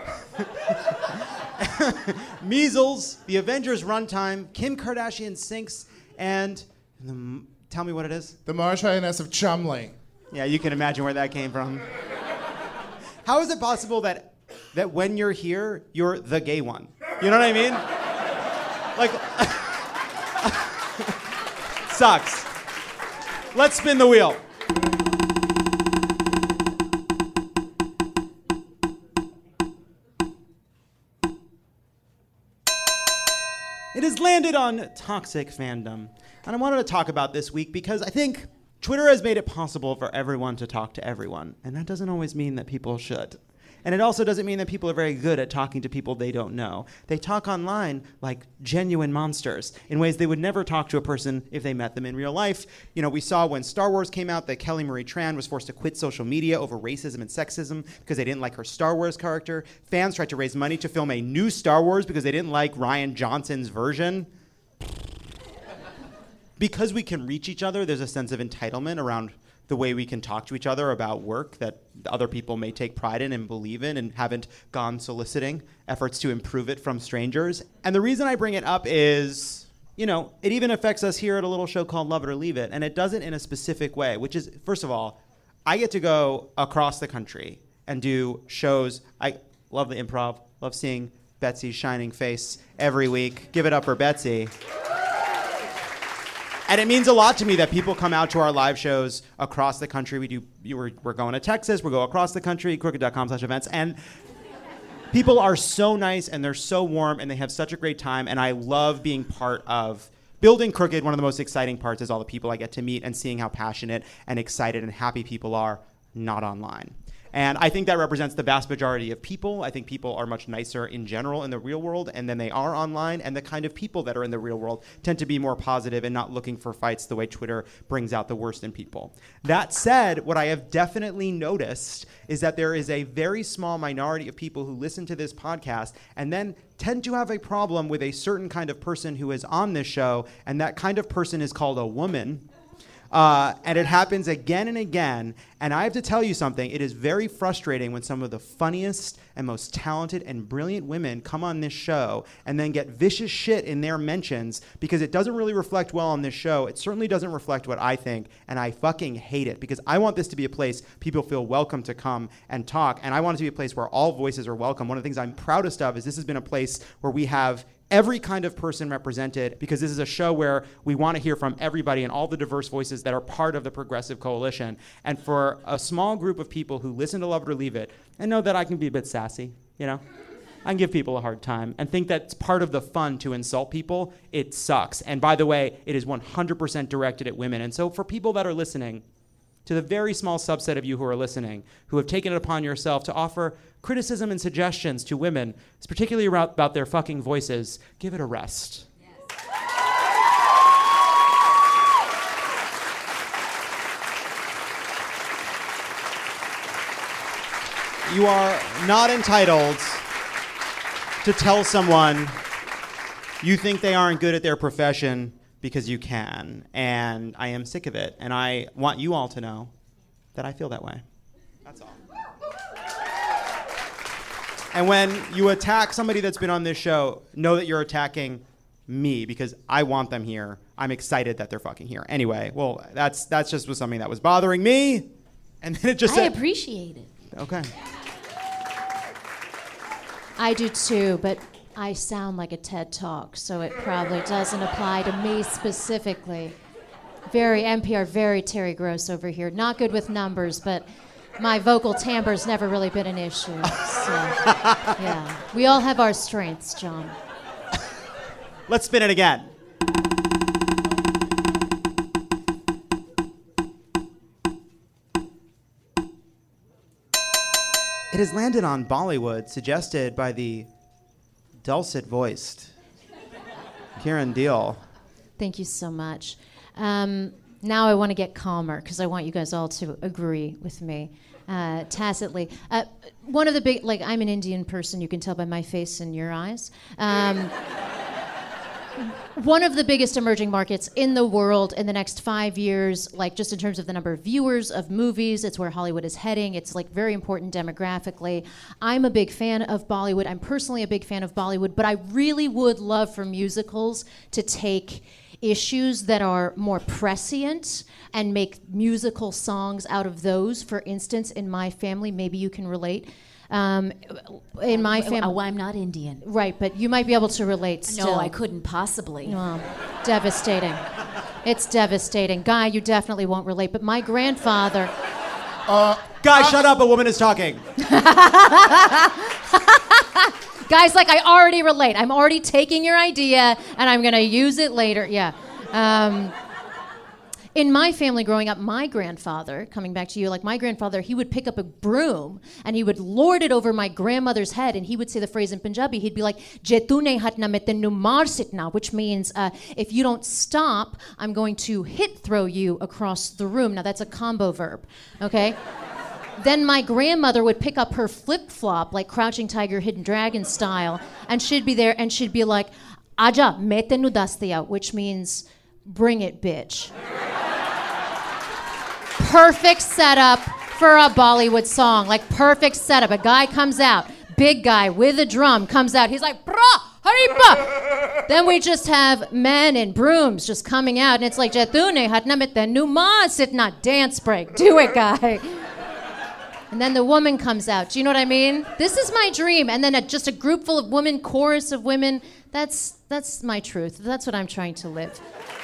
measles, the Avengers runtime, Kim Kardashian sinks, and the, tell me what it is. The Marchioness of Chumley. Yeah, you can imagine where that came from. How is it possible that that when you're here, you're the gay one? You know what I mean? Like, sucks. Let's spin the wheel. It has landed on toxic fandom. And I wanted to talk about this week because I think Twitter has made it possible for everyone to talk to everyone. And that doesn't always mean that people should. And it also doesn't mean that people are very good at talking to people they don't know. They talk online like genuine monsters in ways they would never talk to a person if they met them in real life. You know, we saw when Star Wars came out that Kelly Marie Tran was forced to quit social media over racism and sexism because they didn't like her Star Wars character. Fans tried to raise money to film a new Star Wars because they didn't like Rian Johnson's version. Because we can reach each other, there's a sense of entitlement around the way we can talk to each other about work that other people may take pride in and believe in and haven't gone soliciting efforts to improve it from strangers. And the reason I bring it up is, you know, it even affects us here at a little show called Love It or Leave It, and it does it in a specific way, which is, first of all, I get to go across the country and do shows. I love the improv, love seeing Betsy's shining face every week. Give it up for Betsy. And it means a lot to me that people come out to our live shows across the country. We do, we're, we're going to Texas, we go across the country, crooked.com slash events. And people are so nice and they're so warm and they have such a great time. And I love being part of building Crooked. One of the most exciting parts is all the people I get to meet and seeing how passionate and excited and happy people are not online. And I think that represents the vast majority of people. I think people are much nicer in general in the real world and than they are online. And the kind of people that are in the real world tend to be more positive and not looking for fights the way Twitter brings out the worst in people. That said, what I have definitely noticed is that there is a very small minority of people who listen to this podcast and then tend to have a problem with a certain kind of person who is on this show. And that kind of person is called a woman. Uh, and it happens again and again. And I have to tell you something. It is very frustrating when some of the funniest and most talented and brilliant women come on this show and then get vicious shit in their mentions because it doesn't really reflect well on this show. It certainly doesn't reflect what I think. And I fucking hate it because I want this to be a place people feel welcome to come and talk. And I want it to be a place where all voices are welcome. One of the things I'm proudest of is this has been a place where we have every kind of person represented, because this is a show where we want to hear from everybody and all the diverse voices that are part of the Progressive Coalition. And for a small group of people who listen to Love It or Leave It and know that I can be a bit sassy, you know? I can give people a hard time and think that's part of the fun to insult people. It sucks. And by the way, it is one hundred percent directed at women. And so for people that are listening, to the very small subset of you who are listening, who have taken it upon yourself to offer criticism and suggestions to women, particularly about, about their fucking voices, give it a rest. You are not entitled to tell someone you think they aren't good at their profession because you can. And I am sick of it. And I want you all to know that I feel that way. That's all. And when you attack somebody that's been on this show, know that you're attacking me because I want them here. I'm excited that they're fucking here. Anyway, well, that's that's just was something that was bothering me. And then it just I said, appreciate it. okay. I do too, but I sound like a TED Talk, so it probably doesn't apply to me specifically. Very N P R, very Terry Gross over here. Not good with numbers, but my vocal timbre's never really been an issue. So, yeah. We all have our strengths, John. Let's spin it again. It has landed on Bollywood, suggested by the dulcet-voiced Kieran Deal. Thank you so much. Um, now I want to get calmer because I want you guys all to agree with me uh, tacitly. Uh, one of the big, like, I'm an Indian person. You can tell by my face and your eyes. Um, One of the biggest emerging markets in the world in the next five years, like just in terms of the number of viewers of movies, it's where Hollywood is heading. It's like very important demographically. I'm a big fan of Bollywood. I'm personally a big fan of Bollywood, but I really would love for musicals to take issues that are more prescient and make musical songs out of those. For instance, in my family, maybe you can relate. Um, in my family, Oh, I'm not Indian. right? But you might be able to relate. Still. No, I couldn't possibly. Oh, devastating. It's devastating. Guy, you definitely won't relate. But my grandfather. Uh, Guys, uh, shut up! A woman is talking. Guys, like I already relate. I'm already taking your idea and I'm gonna use it later. Yeah. Um, In my family growing up, my grandfather, coming back to you, like my grandfather, he would pick up a broom and he would lord it over my grandmother's head and he would say the phrase in Punjabi. He'd be like, "Je tu nahi hatna main tenu maar sitna," which means uh, if you don't stop, I'm going to hit throw you across the room. Now that's a combo verb, okay? Then my grandmother would pick up her flip-flop, like Crouching Tiger, Hidden Dragon style, and she'd be there and she'd be like, "Aja, main tenu das diya," which means, "Bring it, bitch." Perfect setup for a Bollywood song. Like, perfect setup. A guy comes out, big guy with a drum comes out. He's like, "Bra, haripa." Then we just have men in brooms just coming out, and it's like, "Jatune hatnamit numa sitna." Dance break. Do it, guy. And then the woman comes out. Do you know what I mean? This is my dream. And then a, just a group full of women, chorus of women. That's that's my truth. That's what I'm trying to live.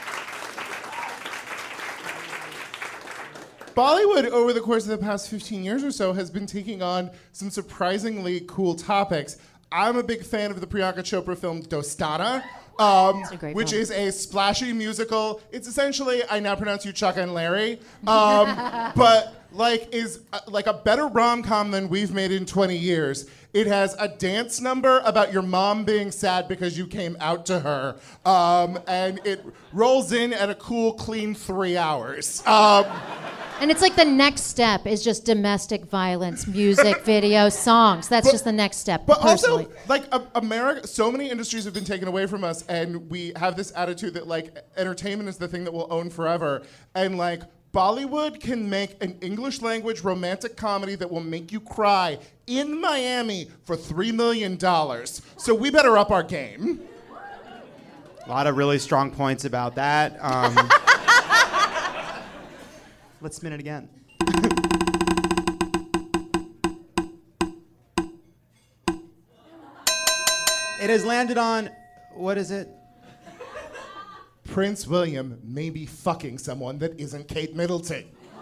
Bollywood, over the course of the past fifteen years or so, has been taking on some surprisingly cool topics. I'm a big fan of the Priyanka Chopra film Dostana, um, which film. is a splashy musical. It's essentially, I now pronounce you Chuck and Larry, um, but like is uh, like a better rom-com than we've made in twenty years. It has a dance number about your mom being sad because you came out to her, um, and it rolls in at a cool, clean three hours. Um, And it's like the next step is just domestic violence, music, video, songs. That's But- just the next step. But personally. also, like, a- America, so many industries have been taken away from us, and we have this attitude that, like, entertainment is the thing that we'll own forever. And, like, Bollywood can make an English language romantic comedy that will make you cry in Miami for three million dollars. So we better up our game. A lot of really strong points about that. Um, let's spin it again. It has landed on what is it? Prince William may be fucking someone that isn't Kate Middleton.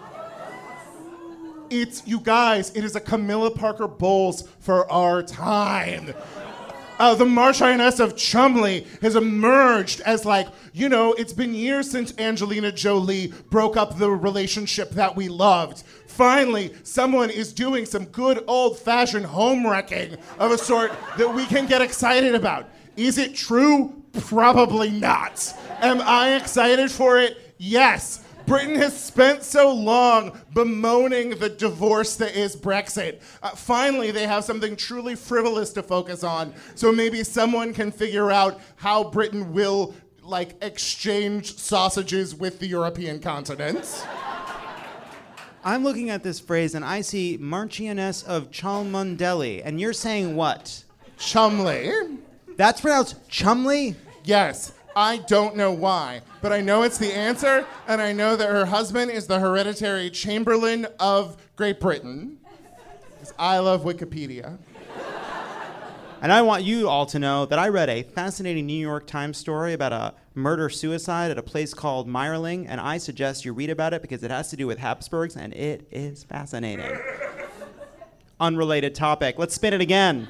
It's, you guys, it is a Camilla Parker Bowles for our time. Uh, the Marchioness of Chumley has emerged as like, you know, it's been years since Angelina Jolie broke up the relationship that we loved. Finally, someone is doing some good old-fashioned home wrecking of a sort that we can get excited about. Is it true? Probably not. Am I excited for it? Yes. Britain has spent so long bemoaning the divorce that is Brexit. Uh, finally, they have something truly frivolous to focus on. So maybe someone can figure out how Britain will, like, exchange sausages with the European continent. I'm looking at this phrase and I see Marchioness of Cholmondeley, and you're saying what? Chumley. That's pronounced Chumley? Yes. I don't know why, but I know it's the answer, and I know that her husband is the hereditary Chamberlain of Great Britain. 'Cause I love Wikipedia. And I want you all to know that I read a fascinating New York Times story about a murder-suicide at a place called Meyerling, and I suggest you read about it because it has to do with Habsburgs, and it is fascinating. Unrelated topic. Let's spin it again.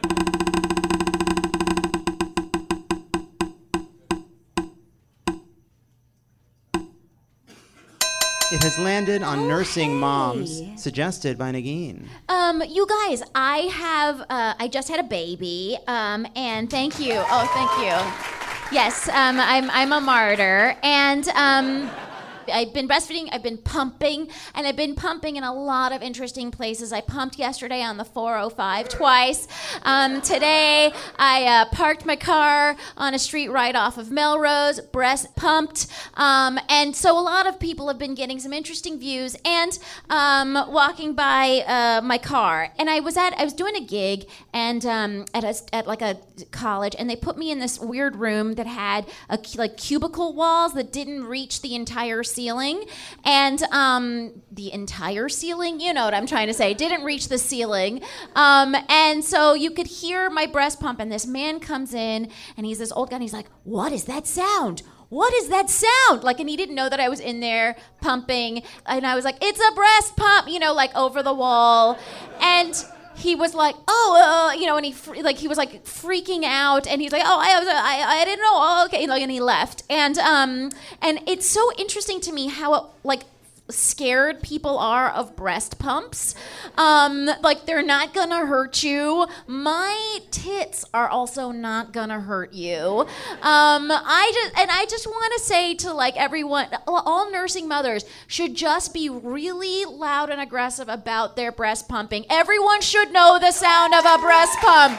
It has landed on nursing moms, suggested by Nagin. Um, you guys, I have, uh, I just had a baby, um, and thank you. Oh, thank you. Yes, um, I'm, I'm a martyr, and, um, I've been breastfeeding, I've been pumping, and I've been pumping in a lot of interesting places. I pumped yesterday on the four oh five twice. Um, today, I uh, parked my car on a street right off of Melrose, breast pumped. Um, and so a lot of people have been getting some interesting views and um, walking by uh, my car. And I was at, I was doing a gig and um, at a, at like a college, and they put me in this weird room that had a, like cubicle walls that didn't reach the entire ceiling, and um, the entire ceiling, you know what I'm trying to say, didn't reach the ceiling, um, and so you could hear my breast pump, and this man comes in, and he's this old guy, and he's like, what is that sound? What is that sound? Like, and he didn't know that I was in there pumping, and I was like, it's a breast pump, you know, like over the wall, and he was like, oh, uh, you know, and he fr- like he was like freaking out, and he's like, oh, I was, I, I didn't know, oh, okay, like, and he left, and um, and it's so interesting to me how like scared people are of breast pumps. Um, like, they're not gonna hurt you. My tits are also not gonna hurt you. Um, I just and I just want to say to like everyone, all nursing mothers should just be really loud and aggressive about their breast pumping. Everyone should know the sound of a breast pump.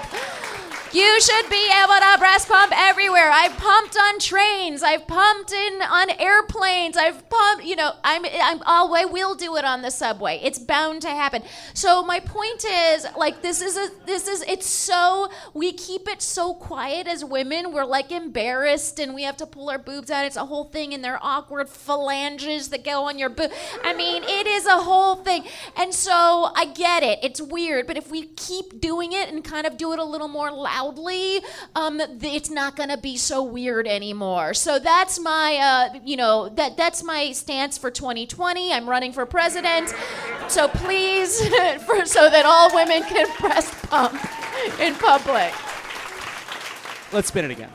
You should be able to breast pump everywhere. I've pumped on trains. I've pumped in on airplanes. I've pumped, you know, I'm, I'm, I'll, I will do it on the subway. It's bound to happen. So my point is, like, this is a, this is, it's so, we keep it so quiet as women. We're like embarrassed and we have to pull our boobs out. It's a whole thing, and there are awkward phalanges that go on your boob. I mean, it is a whole thing. And so I get it. It's weird, but if we keep doing it and kind of do it a little more loud, Um, it's not gonna be so weird anymore. So that's my, uh, you know, that that's my stance for twenty twenty. I'm running for president, so please, for, so that all women can breast pump in public. Let's spin it again.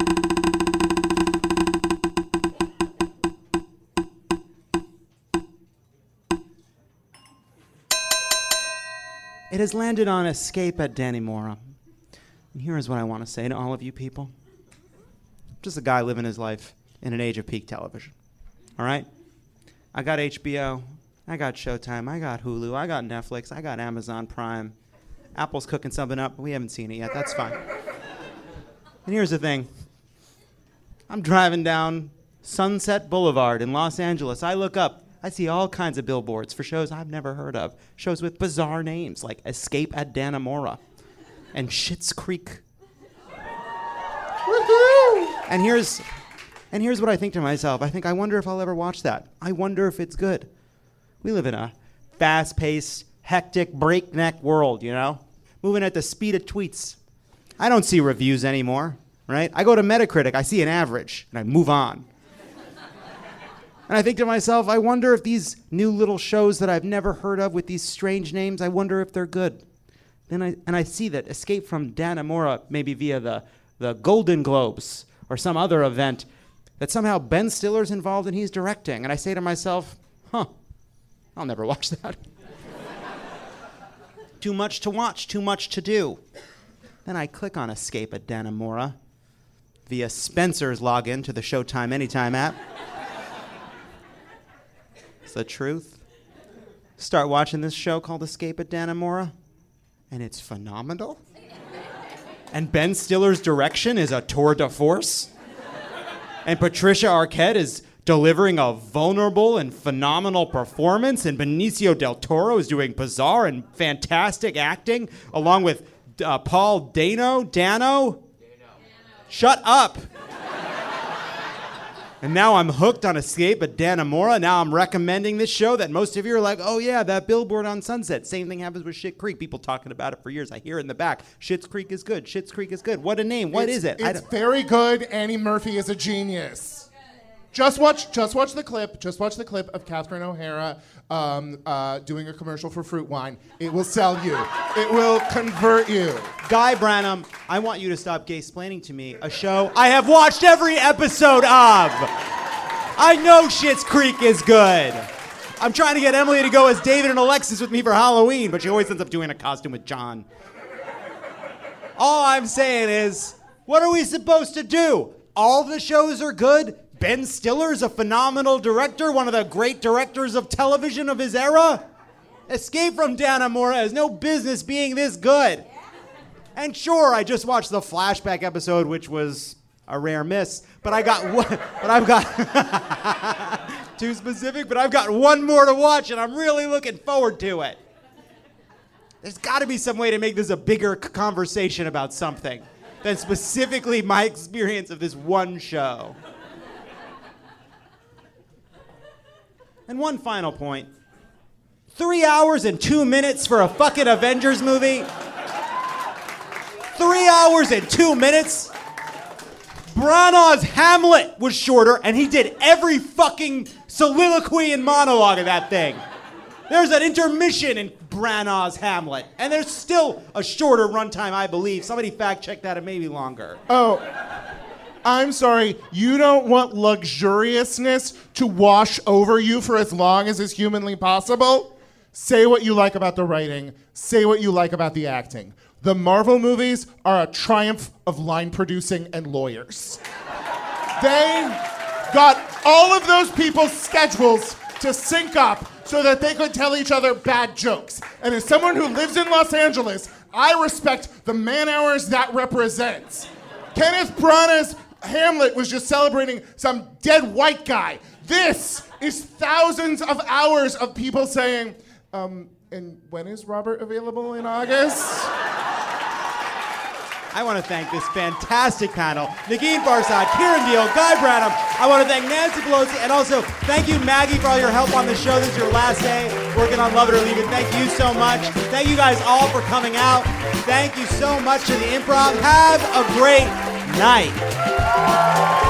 It has landed on Escape at Dannemora. And here is what I want to say to all of you people. I'm just a guy living his life in an age of peak television. All right? I got H B O. I got Showtime. I got Hulu. I got Netflix. I got Amazon Prime. Apple's cooking something up, but we haven't seen it yet. That's fine. And here's the thing. I'm driving down Sunset Boulevard in Los Angeles. I look up. I see all kinds of billboards for shows I've never heard of. Shows with bizarre names like Escape at Dannemora and Schitt's Creek. And here's, and here's what I think to myself. I think, I wonder if I'll ever watch that. I wonder if it's good. We live in a fast-paced, hectic, breakneck world, you know? Moving at the speed of tweets. I don't see reviews anymore. right? I go to Metacritic, I see an average, and I move on. And I think to myself, I wonder if these new little shows that I've never heard of with these strange names, I wonder if they're good. Then I, and I see that Escape from Dannemora, maybe via the, the Golden Globes or some other event, that somehow Ben Stiller's involved and he's directing. And I say to myself, huh, I'll never watch that. Too much to watch, too much to do. Then I click on Escape at Dannemora via Spencer's login to the Showtime Anytime app. It's the truth. Start watching this show called Escape at Dannemora, and it's phenomenal. And Ben Stiller's direction is a tour de force. And Patricia Arquette is delivering a vulnerable and phenomenal performance, and Benicio del Toro is doing bizarre and fantastic acting, along with uh, Paul Dano. Dano? Dano. Shut up. And now I'm hooked on Escape at Dannemora. Now I'm recommending this show that most of you are like, oh yeah, that billboard on Sunset. Same thing happens with Schitt's Creek. People talking about it for years. I hear it in the back. Schitt's Creek is good. Schitt's Creek is good. What a name. What it's, is it? It's very good. Annie Murphy is a genius. Just watch, just watch the clip. Just watch the clip of Catherine O'Hara um, uh, doing a commercial for fruit wine. It will sell you. It will convert you. Guy Branum, I want you to stop gay-splaining to me a show I have watched every episode of. I know Schitt's Creek is good. I'm trying to get Emily to go as David and Alexis with me for Halloween, but she always ends up doing a costume with John. All I'm saying is, what are we supposed to do? All the shows are good? Ben Stiller's a phenomenal director, one of the great directors of television of his era? Escape from Dannemora has no business being this good. And sure, I just watched the flashback episode, which was a rare miss, but I got one, but I've got too specific, but I've got one more to watch, and I'm really looking forward to it. There's got to be some way to make this a bigger c- conversation about something than specifically my experience of this one show. And one final point. Three hours and two minutes for a fucking Avengers movie? Three hours and two minutes? Branagh's Hamlet was shorter, and he did every fucking soliloquy and monologue of that thing. There's an intermission in Branagh's Hamlet, and there's still a shorter runtime, I believe. Somebody fact-check that, it may be longer. Oh. I'm sorry, you don't want luxuriousness to wash over you for as long as is humanly possible? Say what you like about the writing. Say what you like about the acting. The Marvel movies are a triumph of line producing and lawyers. They got all of those people's schedules to sync up so that they could tell each other bad jokes. And as someone who lives in Los Angeles, I respect the man hours that represents. Kenneth Branagh's Hamlet was just celebrating some dead white guy. This is thousands of hours of people saying, um, and when is Robert available in August? I want to thank this fantastic panel. Negin Farsad, Kieran Deal, Guy Branum. I want to thank Nancy Pelosi, and also thank you, Maggie, for all your help on the show. This is your last day working on Love It or Leave It. Thank you so much. Thank you guys all for coming out. Thank you so much to the Improv. Have a great night.